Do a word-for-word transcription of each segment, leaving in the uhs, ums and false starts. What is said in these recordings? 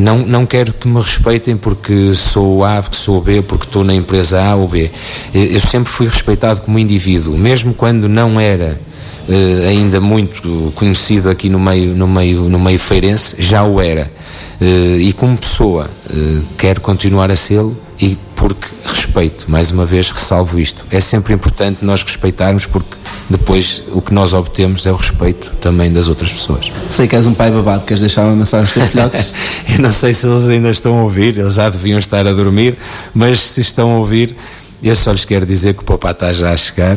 Não, não quero que me respeitem porque sou A, porque sou B, porque estou na empresa A ou B. Eu sempre fui respeitado como indivíduo, mesmo quando não era uh, ainda muito conhecido aqui no meio, no meio, no meio feirense, já o era. Uh, e como pessoa, uh, quero continuar a sê-lo, e porque respeito, mais uma vez ressalvo isto. É sempre importante nós respeitarmos, porque depois o que nós obtemos é o respeito também das outras pessoas. Sei que és um pai babado, queres deixar uma mensagem aos teus filhotes? Eu não sei se eles ainda estão a ouvir, eles já deviam estar a dormir, mas se estão a ouvir, eu só lhes quero dizer que o papá está já a chegar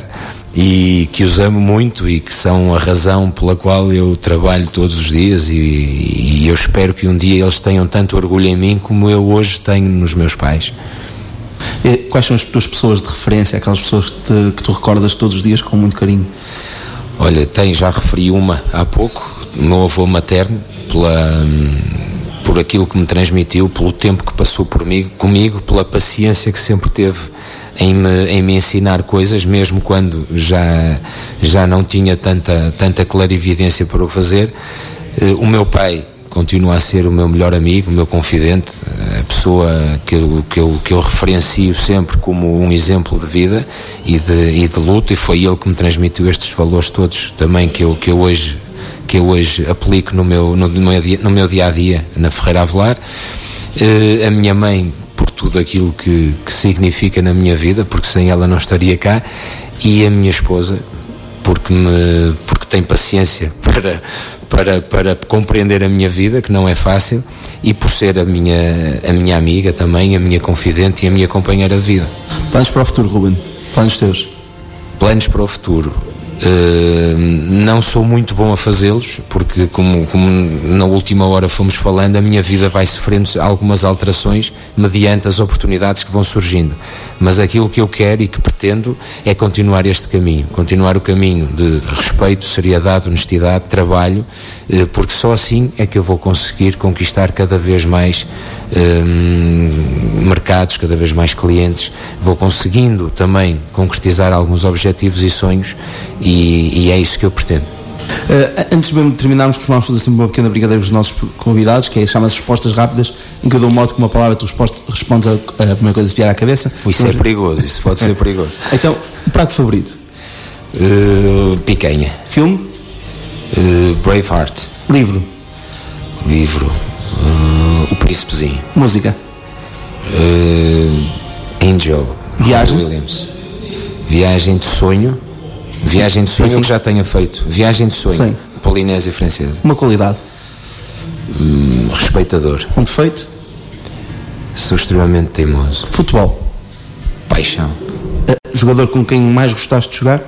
e que os amo muito e que são a razão pela qual eu trabalho todos os dias, e, e eu espero que um dia eles tenham tanto orgulho em mim como eu hoje tenho nos meus pais. E quais são as tuas pessoas de referência, aquelas pessoas que, te, que tu recordas todos os dias com muito carinho? Olha, tem, já referi uma há pouco, o meu avô materno, pela, por aquilo que me transmitiu, pelo tempo que passou por mim, comigo, pela paciência que sempre teve em me, em me ensinar coisas, mesmo quando já, já não tinha tanta, tanta clarividência para o fazer. O meu pai continua a ser o meu melhor amigo, o meu confidente, a pessoa que eu, que eu, que eu referencio sempre como um exemplo de vida e de, e de luta, e foi ele que me transmitiu estes valores todos também que eu, que eu, hoje, que eu hoje aplico no meu, no, no meu dia, no meu dia a dia na Ferreira Avelar. Uh, a minha mãe, por tudo aquilo que, que significa na minha vida, porque sem ela não estaria cá, e a minha esposa, porque, me, porque tem paciência para, para, para compreender a minha vida, que não é fácil, e por ser a minha, a minha amiga também, a minha confidente e a minha companheira de vida. Planos para o futuro, Ruben? Planos teus? Planos para o futuro. Uh, não sou muito bom a fazê-los, porque como, como na última hora fomos falando, a minha vida vai sofrendo algumas alterações mediante as oportunidades que vão surgindo, mas aquilo que eu quero e que pretendo é continuar este caminho, continuar o caminho de respeito, seriedade, honestidade, trabalho, uh, porque só assim é que eu vou conseguir conquistar cada vez mais uh, mercados, cada vez mais clientes, vou conseguindo também concretizar alguns objetivos e sonhos. E, e é isso que eu pretendo. Uh, antes de terminarmos, costumamos fazer sempre uma pequena brincadeira com os nossos convidados, que é chama-se respostas rápidas, em que eu dou um modo com uma palavra, tu resposta, respondes a, a primeira coisa que vier à cabeça. Isso Vamos... é perigoso, isso pode ser perigoso. Então, o prato favorito? Uh, picanha. Filme? Uh, Braveheart. Livro? Livro uh, O Príncipezinho. Música? Uh, Angel. Viagem? Williams. Viagem de sonho. Viagem de sonho sim, sim. que já tenha feito. Viagem de sonho. Sim. Polinésia Francesa. Uma qualidade? Hum, respeitador. Um defeito? Sou extremamente teimoso. Futebol? Paixão. Uh, jogador com quem mais gostaste de jogar?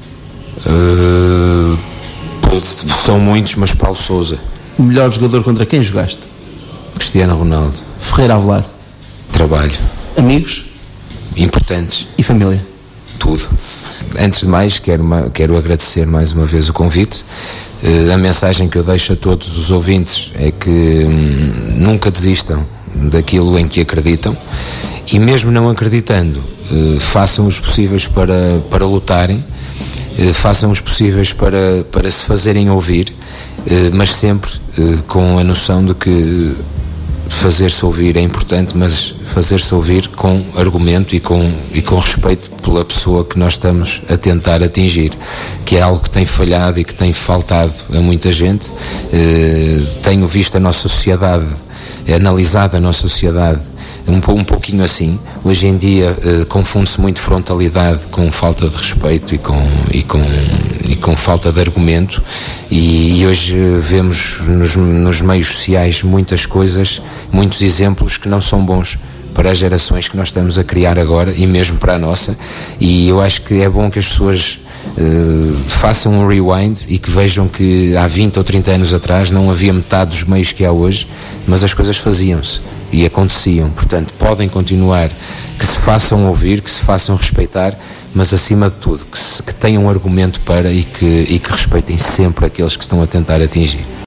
Uh, são muitos, mas Paulo Sousa. O melhor jogador contra quem jogaste? Cristiano Ronaldo. Ferreira Avelar? Trabalho. Amigos? Importantes. E família? Tudo. Antes de mais, quero, quero agradecer mais uma vez o convite. Uh, a mensagem que eu deixo a todos os ouvintes é que hum, nunca desistam daquilo em que acreditam, e mesmo não acreditando, uh, façam os possíveis para, para lutarem, uh, façam os possíveis para, para se fazerem ouvir, uh, mas sempre uh, com a noção de que fazer-se ouvir é importante, mas fazer-se ouvir com argumento e com, e com respeito pela pessoa que nós estamos a tentar atingir, que é algo que tem falhado e que tem faltado a muita gente. Eh, tenho visto a nossa sociedade, analisado a nossa sociedade um, um pouquinho assim. Hoje em dia eh, confunde-se muito frontalidade com falta de respeito e com, e com, e com falta de argumento, e, e hoje vemos nos, nos meios sociais muitas coisas, muitos exemplos que não são bons para as gerações que nós estamos a criar agora e mesmo para a nossa, e eu acho que é bom que as pessoas uh, façam um rewind e que vejam que há vinte ou trinta anos atrás não havia metade dos meios que há hoje, mas as coisas faziam-se e aconteciam. Portanto, podem continuar, que se façam ouvir, que se façam respeitar, mas acima de tudo que, se, que tenham argumento para e que, e que respeitem sempre aqueles que estão a tentar atingir.